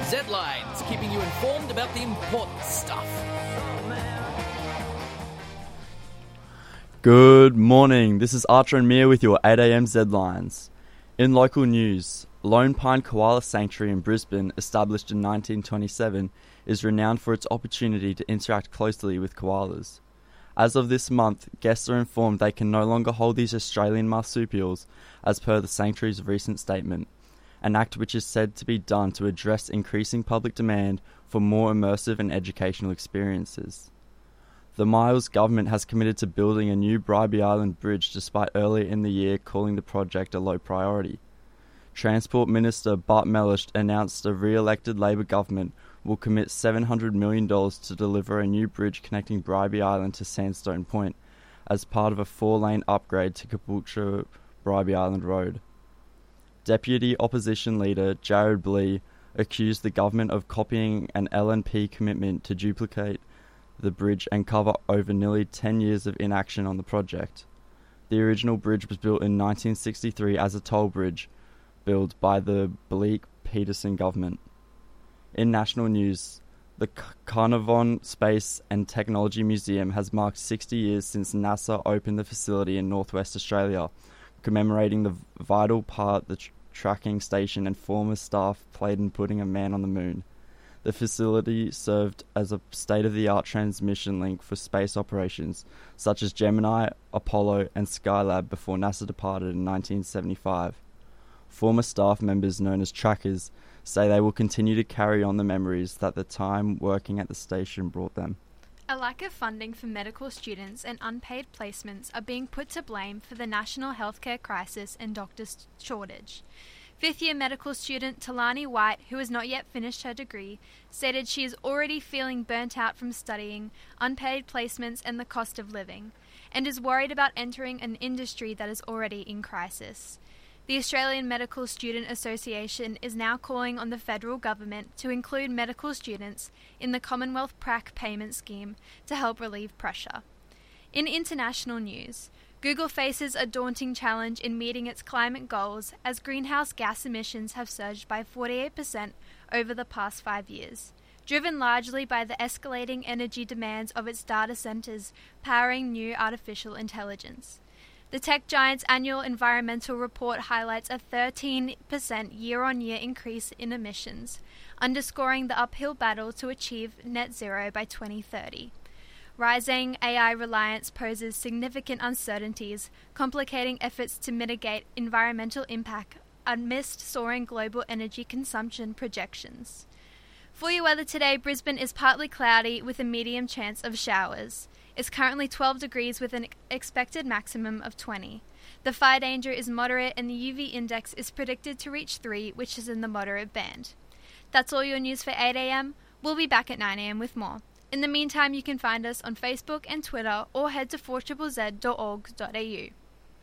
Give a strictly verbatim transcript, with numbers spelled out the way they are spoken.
Z-Lines, keeping you informed about the important stuff. Good morning, this is Archer and Mia with your eight a m Z-Lines. In local news, Lone Pine Koala Sanctuary in Brisbane, established in nineteen twenty-seven, is renowned for its opportunity to interact closely with koalas. As of this month, guests are informed they can no longer hold these Australian marsupials, as per the Sanctuary's recent statement, an act which is said to be done to address increasing public demand for more immersive and educational experiences. The Miles government has committed to building a new Bribie Island bridge despite earlier in the year calling the project a low priority. Transport Minister Bart Mellish announced the re-elected Labor government will commit seven hundred million dollars to deliver a new bridge connecting Bribie Island to Sandstone Point as part of a four-lane upgrade to Caboolture-Bribie Island Road. Deputy Opposition Leader Jared Blee accused the government of copying an L N P commitment to duplicate the bridge and cover over nearly ten years of inaction on the project. The original bridge was built in nineteen sixty-three as a toll bridge, built by the Bleak-Peterson government. In national news, the Carnarvon Space and Technology Museum has marked sixty years since NASA opened the facility in northwest Australia, commemorating the vital part the tr- tracking station and former staff played in putting a man on the moon. The facility served as a state-of-the-art transmission link for space operations, such as Gemini, Apollo and Skylab before NASA departed in nineteen seventy-five. Former staff members known as trackers say they will continue to carry on the memories that the time working at the station brought them. A lack of funding for medical students and unpaid placements are being put to blame for the national healthcare crisis and doctor shortage. Fifth-year medical student Talani White, who has not yet finished her degree, stated she is already feeling burnt out from studying, unpaid placements and the cost of living, and is worried about entering an industry that is already in crisis. The Australian Medical Student Association is now calling on the federal government to include medical students in the Commonwealth P R A C payment scheme to help relieve pressure. In international news, Google faces a daunting challenge in meeting its climate goals as greenhouse gas emissions have surged by forty-eight percent over the past five years, driven largely by the escalating energy demands of its data centers powering new artificial intelligence. The tech giant's annual environmental report highlights a thirteen percent year-on-year increase in emissions, underscoring the uphill battle to achieve net zero by twenty thirty. Rising A I reliance poses significant uncertainties, complicating efforts to mitigate environmental impact amidst soaring global energy consumption projections. For your weather today, Brisbane is partly cloudy with a medium chance of showers. It's currently twelve degrees with an expected maximum of twenty. The fire danger is moderate and the U V index is predicted to reach three, which is in the moderate band. That's all your news for eight a m. We'll be back at nine a m with more. In the meantime, you can find us on Facebook and Twitter or head to four z z z dot org dot a u.